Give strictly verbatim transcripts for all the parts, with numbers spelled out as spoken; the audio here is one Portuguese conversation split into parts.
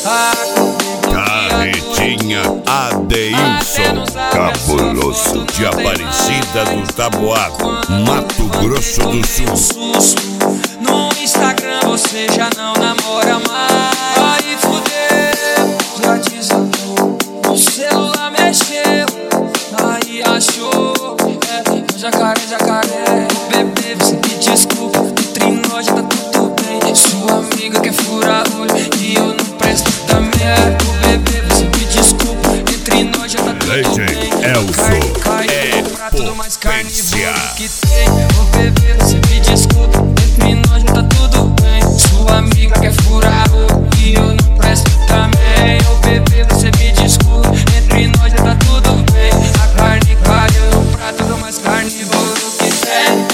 Carretinha Adeilson, cabuloso, de Aparecida do Taboado, Mato Grosso do Sul. No Instagram você já não namora mais. Aí fudeu, já desandou. O celular mexeu, aí achou. É, jacaré, jacaré. Bebê, você me desculpa, entre nós já tá tudo bem. Sua amiga quer furar olho e eu não presto também. O bebê, você me desculpa, entre nós já tá tudo bem. Elzo Cai, é prato mais potência. que tem. O bebê, você me desculpa, entre nós já tá tudo bem. Sua amiga quer furar olho e eu não presto também. O bebê, você me desculpa, entre nós já tá tudo bem. A carne caiu no prato do mais carnívoro que tem.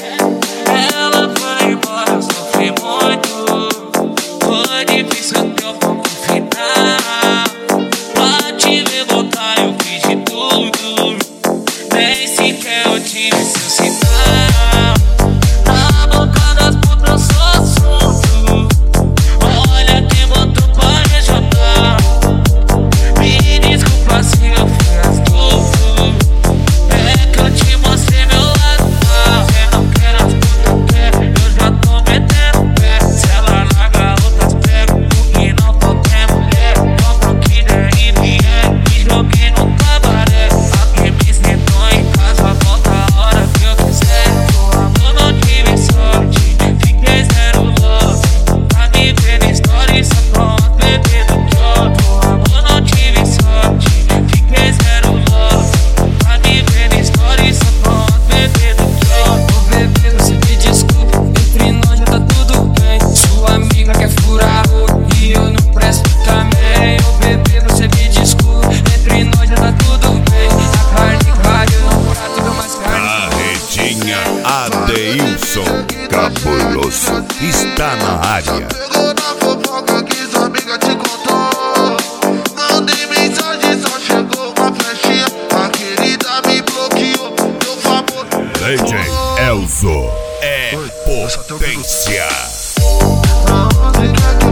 Ela foi embora, eu sofri muito. Foi difícil até o ponto final. Pra te ver voltar eu fiz de tudo. Nem sequer eu tive seu sinal. Na boca das putas eu sou assunto. Olha quem botou pra me ajudar. Me desculpa se eu fui astuto. É que eu te mostrei meu lado mal. Você não quer as putas quer, eu já tô metendo pé. Se ela larga outras pego, porque não tô quer mulher. Compro o que der e vier, me joguei no cabaré. Alguém me sentou em casa, volta a hora que eu quiser. Tua amor não tive sorte, fiquei zero love. Pra me ver na história só pronto, bebê do pior. Tua amor não tive sorte, fiquei zero love. Pra me ver na história só pronto, bebê do pior. Ô bebê, você me desculpa, entre nós já tá tudo bem. Sua amiga quer furar olho e eu não presto também. Ô bebê, você me desculpa, entre nós já tá tudo bem. A carne caiu no prato do mais carne. Carretinha Adeilson, cabuloso, está na área. Pegou na fofoca que sua amiga te contou. Mandei mensagem, só chegou uma flechinha. A querida me bloqueou, meu favor. D J Elzo é potência. Pra onde quer que